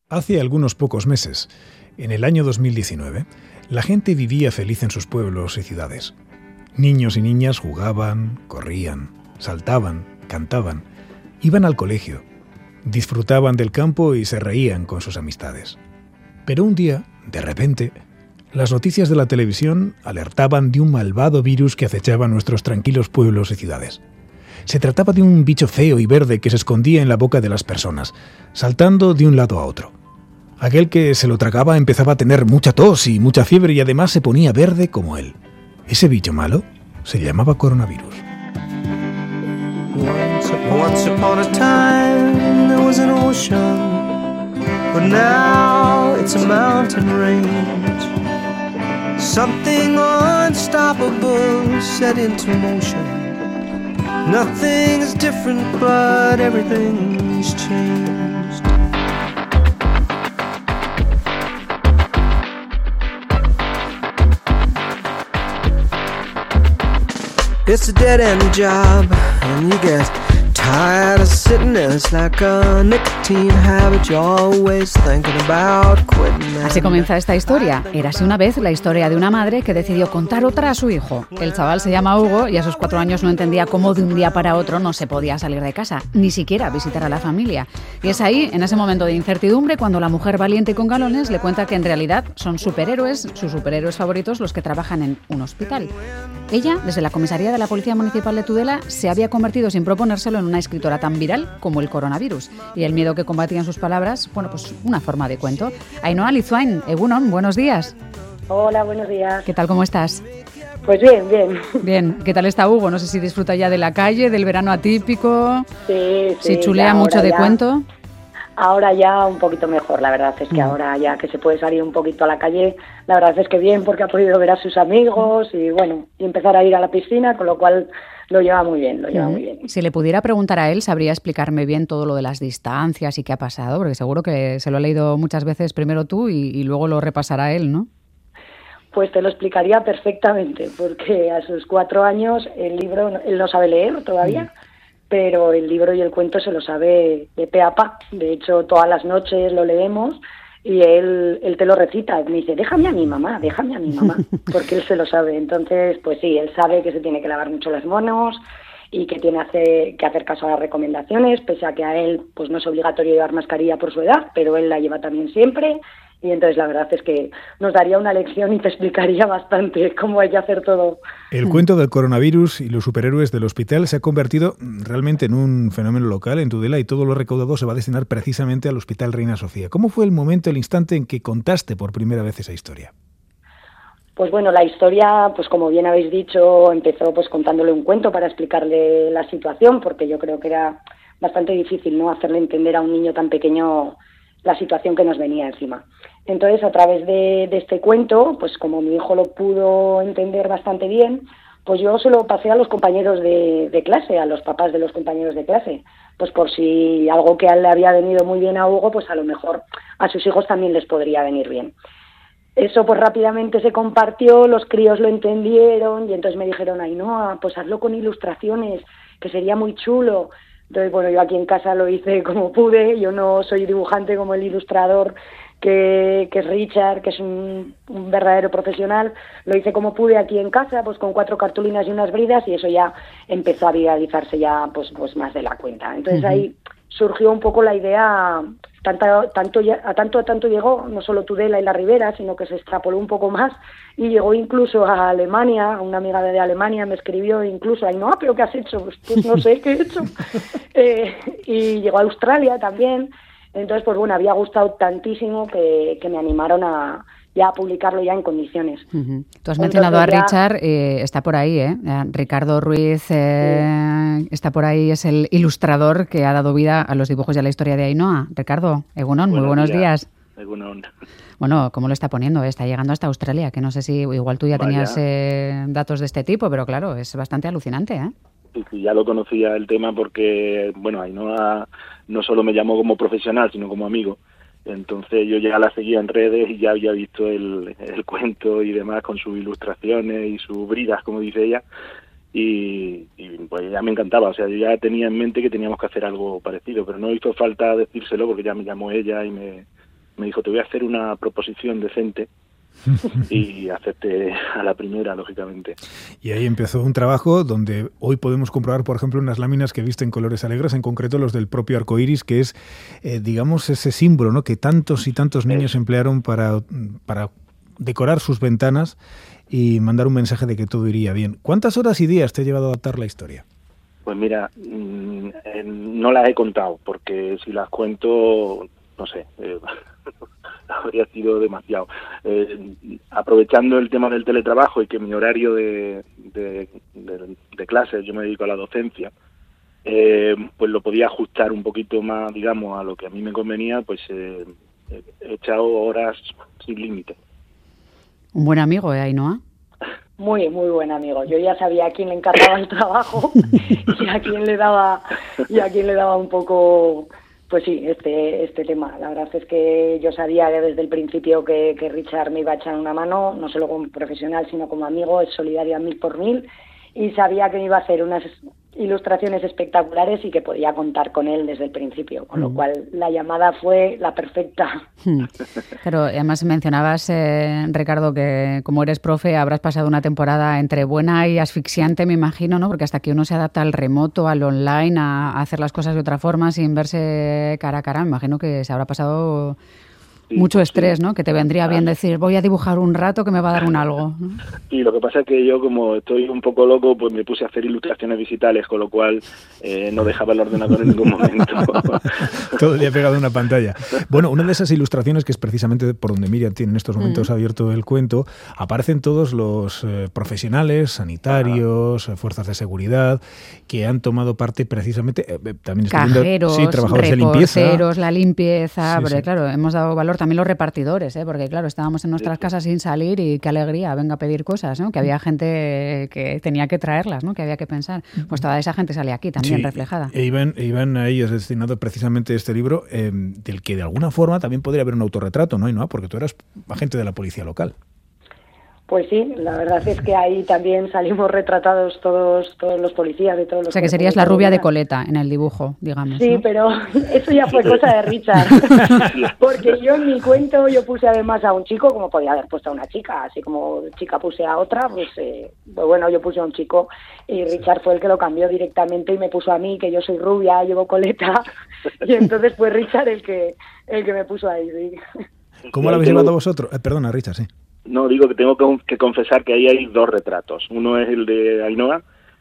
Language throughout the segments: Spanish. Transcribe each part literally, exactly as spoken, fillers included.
Hace algunos pocos meses, en el año dos mil diecinueve, la gente vivía feliz en sus pueblos y ciudades. Niños y niñas jugaban, corrían, saltaban, cantaban, iban al colegio, disfrutaban del campo y se reían con sus amistades. Pero un día, de repente, las noticias de la televisión alertaban de un malvado virus que acechaba nuestros tranquilos pueblos y ciudades. Se trataba de un bicho feo y verde que se escondía en la boca de las personas, saltando de un lado a otro. Aquel que se lo tragaba empezaba a tener mucha tos y mucha fiebre y además se ponía verde como él. Ese bicho malo se llamaba coronavirus. Once, once upon a time there was an ocean, but now it's a mountain range. Something unstoppable set into motion. Nothing is different, but everything's changed. It's a dead-end job, and you get tired of sitting there. It's like a nicotine habit, you're always thinking about quitting. Así comienza esta historia. Érase una vez la historia de una madre que decidió contar otra a su hijo. El chaval se llama Hugo y a sus cuatro años no entendía cómo de un día para otro no se podía salir de casa, ni siquiera visitar a la familia. Y es ahí, en ese momento de incertidumbre, cuando la mujer valiente y con galones le cuenta que en realidad son superhéroes, sus superhéroes favoritos, los que trabajan en un hospital. Ella, desde la comisaría de la Policía Municipal de Tudela, se había convertido sin proponérselo en una escritora tan viral como el coronavirus. Y el miedo que combatían sus palabras, bueno, pues una forma de cuento. Ainhoa Lizuain, Egunon, buenos días. Hola, buenos días. ¿Qué tal, cómo estás? Pues bien, bien. Bien, ¿qué tal está Hugo? No sé si disfruta ya de la calle, del verano atípico. Sí, sí. Si chulea mucho de ya, cuento. Ahora ya un poquito mejor, la verdad es que mm. ahora ya que se puede salir un poquito a la calle, la verdad es que bien, porque ha podido ver a sus amigos y bueno, y empezar a ir a la piscina, con lo cual lo lleva muy bien, lo lleva mm. muy bien. Si le pudiera preguntar a él, sabría explicarme bien todo lo de las distancias y qué ha pasado, porque seguro que se lo ha leído muchas veces primero tú y, y luego lo repasará él, ¿no? Pues te lo explicaría perfectamente, porque a sus cuatro años el libro, él no sabe leer todavía, mm. pero el libro y el cuento se lo sabe de pe a pa. De hecho, todas las noches lo leemos y él, él te lo recita. Me dice, déjame a mi mamá, déjame a mi mamá, porque él se lo sabe. Entonces, pues sí, él sabe que se tiene que lavar mucho las manos y que tiene hace, que hacer caso a las recomendaciones, pese a que a él pues no es obligatorio llevar mascarilla por su edad, pero él la lleva también siempre. Y entonces la verdad es que nos daría una lección y te explicaría bastante cómo hay que hacer todo. El cuento del coronavirus y los superhéroes del hospital se ha convertido realmente en un fenómeno local en Tudela y todo lo recaudado se va a destinar precisamente al Hospital Reina Sofía. ¿Cómo fue el momento, el instante en que contaste por primera vez esa historia? Pues bueno, la historia, pues como bien habéis dicho, empezó pues contándole un cuento para explicarle la situación, porque yo creo que era bastante difícil, ¿no?, hacerle entender a un niño tan pequeño la situación que nos venía encima. Entonces, a través de, de este cuento, pues como mi hijo lo pudo entender bastante bien, pues yo se lo pasé a los compañeros de, de clase, a los papás de los compañeros de clase, pues por si algo que a él le había venido muy bien a Hugo, pues a lo mejor a sus hijos también les podría venir bien. Eso pues rápidamente se compartió, los críos lo entendieron y entonces me dijeron, Ainhoa, pues hazlo con ilustraciones, que sería muy chulo. Entonces, bueno, yo aquí en casa lo hice como pude, yo no soy dibujante como el ilustrador que, que es Richard, que es un, un verdadero profesional, lo hice como pude aquí en casa, pues con cuatro cartulinas y unas bridas y eso ya empezó a viralizarse ya pues, pues más de la cuenta. Entonces uh-huh. ahí surgió un poco la idea, tanto, tanto, a tanto a tanto llegó, no solo Tudela y la Ribera, sino que se extrapoló un poco más y llegó incluso a Alemania, una amiga de Alemania me escribió incluso, ay no, pero ¿qué has hecho? Pues, pues no sé qué he hecho. eh, y llegó a Australia también, entonces pues bueno, había gustado tantísimo que, que me animaron a ya a publicarlo ya en condiciones. Uh-huh. Tú has mencionado Entonces, a Richard, ya... eh, está por ahí, ¿eh? Ricardo Ruiz eh, sí. está por ahí, es el ilustrador que ha dado vida a los dibujos y a la historia de Ainhoa. Ricardo, Egunon, muy buenos días. Egunon. Bueno, ¿cómo lo está poniendo? Está llegando hasta Australia, que no sé si igual tú ya Vaya. tenías eh, datos de este tipo, pero claro, es bastante alucinante, ¿eh? Sí, sí, ya lo conocía el tema porque, bueno, Ainhoa no solo me llamó como profesional, sino como amigo. Entonces yo ya la seguía en redes y ya había visto el, el cuento y demás con sus ilustraciones y sus bridas, como dice ella, y, y pues ya me encantaba. O sea, yo ya tenía en mente que teníamos que hacer algo parecido, pero no hizo falta decírselo porque ya me llamó ella y me, me dijo, te voy a hacer una proposición decente, y acepté a la primera, lógicamente. Y ahí empezó un trabajo donde hoy podemos comprobar, por ejemplo, unas láminas que visten colores alegres, en concreto los del propio arcoíris, que es, eh, digamos, ese símbolo, ¿no?, que tantos y tantos niños sí. emplearon para, para decorar sus ventanas y mandar un mensaje de que todo iría bien. ¿Cuántas horas y días te ha llevado a adaptar la historia? Pues mira, mmm, eh, no las he contado, porque si las cuento, no sé... Eh, habría sido demasiado. Eh, aprovechando el tema del teletrabajo y que mi horario de, de, de, de clases, yo me dedico a la docencia, eh, pues lo podía ajustar un poquito más, digamos, a lo que a mí me convenía, pues eh, he echado horas sin límite. Un buen amigo, ¿eh, Ainhoa? Muy, muy buen amigo. Yo ya sabía a quién le encargaba el trabajo y a quién le daba y a quién le daba un poco... Pues sí, este este tema. La verdad es que yo sabía que desde el principio que, que Richard me iba a echar una mano, no solo como profesional, sino como amigo, es solidario a mil por mil, y sabía que me iba a hacer unas ilustraciones espectaculares y que podía contar con él desde el principio, con mm. lo cual la llamada fue la perfecta. Mm. Pero además mencionabas, eh, Ricardo, que como eres profe habrás pasado una temporada entre buena y asfixiante, me imagino, ¿no? Porque hasta que uno se adapta al remoto, al online, a, a hacer las cosas de otra forma sin verse cara a cara, me imagino que se habrá pasado... Sí, mucho estrés, sí. ¿no? Que te vendría bien decir, voy a dibujar un rato que me va a dar un algo. Sí, lo que pasa es que yo, como estoy un poco loco, pues me puse a hacer ilustraciones digitales, con lo cual eh, no dejaba el ordenador en ningún momento. Todo el día pegado a una pantalla. Bueno, una de esas ilustraciones, que es precisamente por donde Miriam tiene en estos momentos mm. abierto el cuento, aparecen todos los eh, profesionales, sanitarios, ah. fuerzas de seguridad, que han tomado parte precisamente, eh, también cajeros, viendo, sí, trabajadores de limpieza. la limpieza, sí, porque sí. claro, hemos dado valor también los repartidores, ¿eh? Porque claro, estábamos en nuestras casas sin salir y qué alegría, venga a pedir cosas, ¿no? Que había gente que tenía que traerlas, ¿no? Que había que pensar. Pues toda esa gente sale aquí también sí, reflejada. E iban, e iban a ellos destinado precisamente este libro, eh, del que de alguna forma también podría haber un autorretrato, ¿no? ¿no? Porque tú eras agente de la policía local. Pues sí, la verdad es que ahí también salimos retratados todos todos los policías de todos los... O sea, que serías la rubia de coleta en el dibujo, digamos. Sí, ¿no? Pero eso ya fue cosa de Richard. Porque yo en mi cuento yo puse además a un chico, como podía haber puesto a una chica, así como chica puse a otra, pues, eh, pues bueno, yo puse a un chico y Richard fue el que lo cambió directamente y me puso a mí, que yo soy rubia, llevo coleta, y entonces fue Richard el que el que me puso ahí. Sí. ¿Cómo lo habéis llevado vosotros? Eh, perdona, Richard, sí. No, digo que tengo que confesar que ahí hay dos retratos. Uno es el de Ainhoa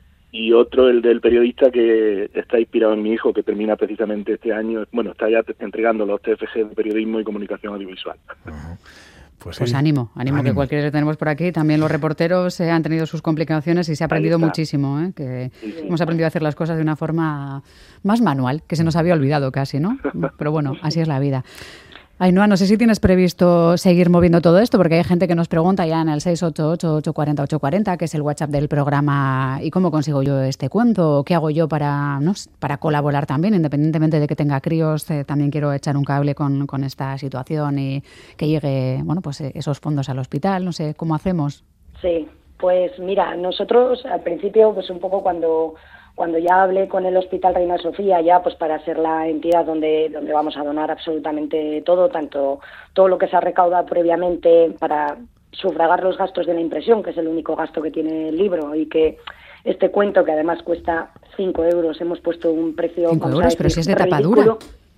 y otro el del periodista que está inspirado en mi hijo, que termina precisamente este año. Bueno, está ya entregando los T F G de Periodismo y Comunicación Audiovisual. Uh-huh. Pues, pues sí. ánimo, ánimo, ánimo, que cualquiera que tenemos por aquí. También los reporteros eh, han tenido sus complicaciones y se ha aprendido muchísimo. ¿eh? Que sí, sí. Hemos aprendido a hacer las cosas de una forma más manual, que se nos había olvidado casi, ¿no? Pero bueno, así es la vida. Ainhoa, no sé si tienes previsto seguir moviendo todo esto, porque hay gente que nos pregunta ya en el seis ocho ocho, ocho cuatro cero, ocho cuatro cero, que es el WhatsApp del programa, ¿y cómo consigo yo este cuento? ¿Qué hago yo para, no sé, para colaborar también? Independientemente de que tenga críos, eh, también quiero echar un cable con, con esta situación y que llegue, bueno, pues eh, esos fondos al hospital. No sé, ¿cómo hacemos? Sí, pues mira, nosotros al principio, pues un poco cuando... Cuando ya hablé con el Hospital Reina Sofía, ya pues para ser la entidad donde donde vamos a donar absolutamente todo, tanto todo lo que se ha recaudado previamente para sufragar los gastos de la impresión, que es el único gasto que tiene el libro, y que este cuento, que además cuesta cinco euros, hemos puesto un precio... cinco euros, pero si es de tapadura.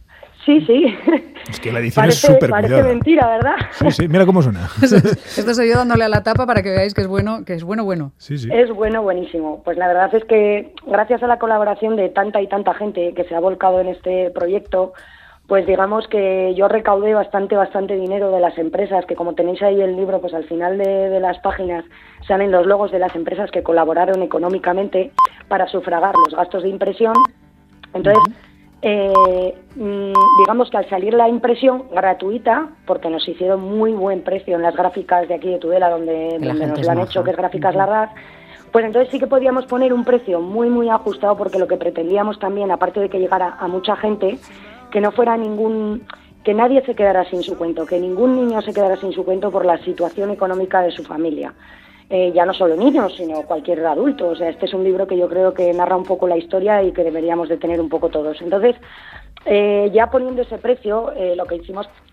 Sí, sí. Es que la edición parece, es súper Parece cuidada. mentira, ¿verdad? Sí, sí, mira cómo suena. Esto soy yo dándole a la tapa para que veáis que es bueno, que es bueno, bueno. Sí, sí. Es bueno, buenísimo. Pues la verdad es que gracias a la colaboración de tanta y tanta gente que se ha volcado en este proyecto, pues digamos que yo recaudé bastante, bastante dinero de las empresas, que como tenéis ahí el libro, pues al final de, de las páginas salen los logos de las empresas que colaboraron económicamente para sufragar los gastos de impresión. Entonces... Uh-huh. Eh, digamos que al salir la impresión gratuita, porque nos hicieron muy buen precio en las gráficas de aquí de Tudela, donde, donde nos lo han hecho, que es Gráficas uh-huh. Larraz, pues entonces sí que podíamos poner un precio muy muy ajustado, porque lo que pretendíamos también, aparte de que llegara a mucha gente, que no fuera ningún, que nadie se quedara sin su cuento, que ningún niño se quedara sin su cuento por la situación económica de su familia. Eh, ya no solo niños, sino cualquier adulto. O sea, este es un libro que yo creo que narra un poco la historia y que deberíamos de tener un poco todos. Entonces, eh, ya poniendo ese precio, eh, lo que hicimos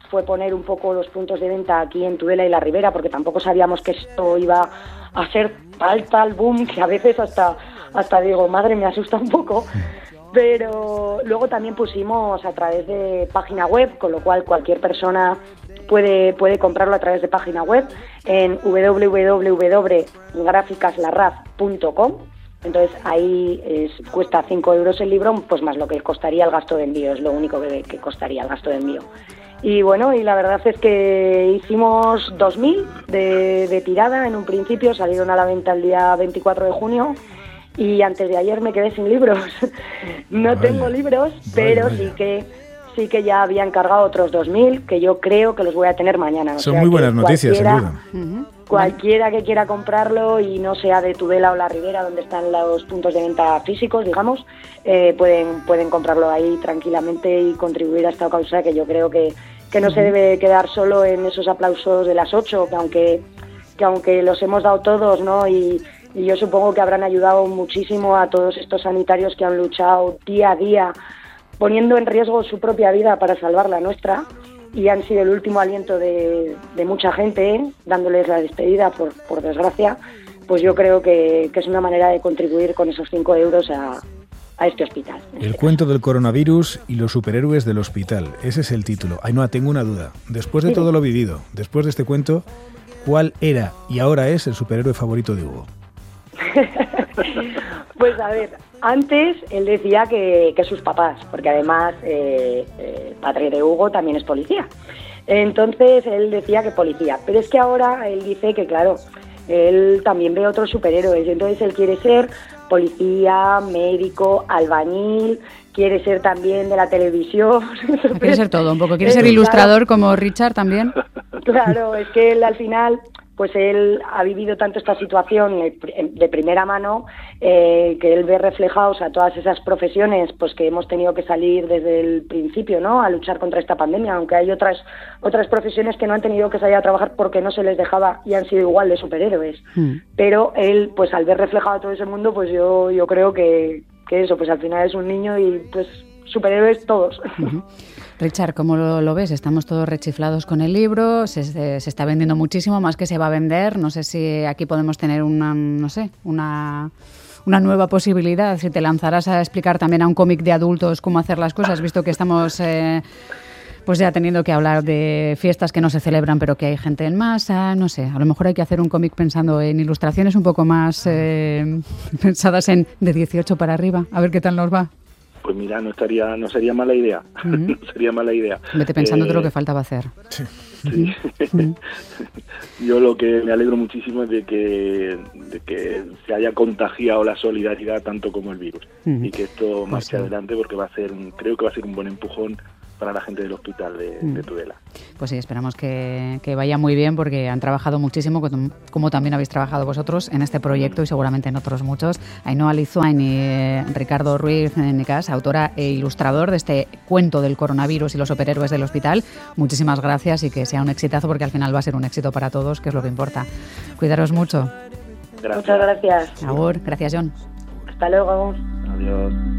fue poner un poco los puntos de venta aquí en Tudela y La Ribera, porque tampoco sabíamos que esto iba a ser tal, tal boom, que a veces hasta, hasta digo, madre, me asusta un poco. Pero luego también pusimos a través de página web, con lo cual cualquier persona puede, puede comprarlo a través de página web en w w w punto gráficas la raz punto com. Entonces ahí es, cuesta cinco euros el libro, pues más lo que costaría el gasto de envío, es lo único que, que costaría el gasto de envío. Y bueno, y la verdad es que hicimos dos mil de, de tirada en un principio, salieron a la venta el día veinticuatro de junio y antes de ayer me quedé sin libros. No vaya, tengo libros, pero vaya, vaya. sí que sí que ya había encargado otros dos mil, que yo creo que los voy a tener mañana. Son o sea muy buenas noticias, sin duda. Uh-huh. Cualquiera que quiera comprarlo y no sea de Tudela o La Ribera, donde están los puntos de venta físicos, digamos, eh, pueden pueden comprarlo ahí tranquilamente y contribuir a esta causa, que yo creo que, que no se debe quedar solo en esos aplausos de las ocho, que aunque, que aunque los hemos dado todos, ¿no? Y, y yo supongo que habrán ayudado muchísimo a todos estos sanitarios que han luchado día a día, poniendo en riesgo su propia vida para salvar la nuestra, y han sido el último aliento de, de mucha gente, ¿eh? Dándoles la despedida, por, por desgracia. Pues yo creo que, que es una manera de contribuir con esos cinco euros a, a este hospital. El cuento del coronavirus y los superhéroes del hospital, ese es el título. Ainhoa, tengo una duda. Después de sí. todo lo vivido, después de este cuento, ¿cuál era y ahora es el superhéroe favorito de Hugo? Pues a ver, antes él decía que, que sus papás, porque además eh, eh, el padre de Hugo también es policía. Entonces él decía que policía, pero es que ahora él dice que claro, él también ve otros superhéroes, entonces él quiere ser policía, médico, albañil, quiere ser también de la televisión. Quiere ser todo un poco, quiere ser ilustrador como Richard también. Claro, es que él al final... pues él ha vivido tanto esta situación de primera mano, eh, que él ve reflejados a todas esas profesiones pues que hemos tenido que salir desde el principio, ¿no?, a luchar contra esta pandemia, aunque hay otras otras profesiones que no han tenido que salir a trabajar porque no se les dejaba y han sido igual de superhéroes. Mm. Pero él, pues al ver reflejado todo ese mundo, pues yo yo creo que, que eso, pues al final es un niño y pues superhéroes todos. Uh-huh. Richard, ¿cómo lo, lo ves? Estamos todos rechiflados con el libro, se, se, se está vendiendo muchísimo, más que se va a vender. No sé si aquí podemos tener una, no sé, una, una nueva posibilidad, si te lanzarás a explicar también a un cómic de adultos cómo hacer las cosas, visto que estamos eh, pues ya teniendo que hablar de fiestas que no se celebran, pero que hay gente en masa, no sé, a lo mejor hay que hacer un cómic pensando en ilustraciones un poco más eh, pensadas en de dieciocho para arriba, a ver qué tal nos va. Pues mira, no estaría, no sería mala idea, uh-huh. no sería mala idea. Vete pensando eh, de lo que faltaba hacer. Sí. sí. Uh-huh. Yo lo que me alegro muchísimo es de que, de que se haya contagiado la solidaridad tanto como el virus, uh-huh. y que esto marche pues sí. adelante, porque va a ser, un, creo que va a ser un buen empujón para la gente del hospital de, mm. de Tudela. Pues sí, esperamos que, que vaya muy bien, porque han trabajado muchísimo, como también habéis trabajado vosotros en este proyecto y seguramente en otros muchos. Ainhoa Lizuain y Ricardo Ruiz Nicas, autora e ilustrador de este cuento del coronavirus y los superhéroes del hospital. Muchísimas gracias y que sea un exitazo, porque al final va a ser un éxito para todos, que es lo que importa. Cuidaros mucho. Gracias. Muchas gracias. Agur, gracias John. Hasta luego. Adiós.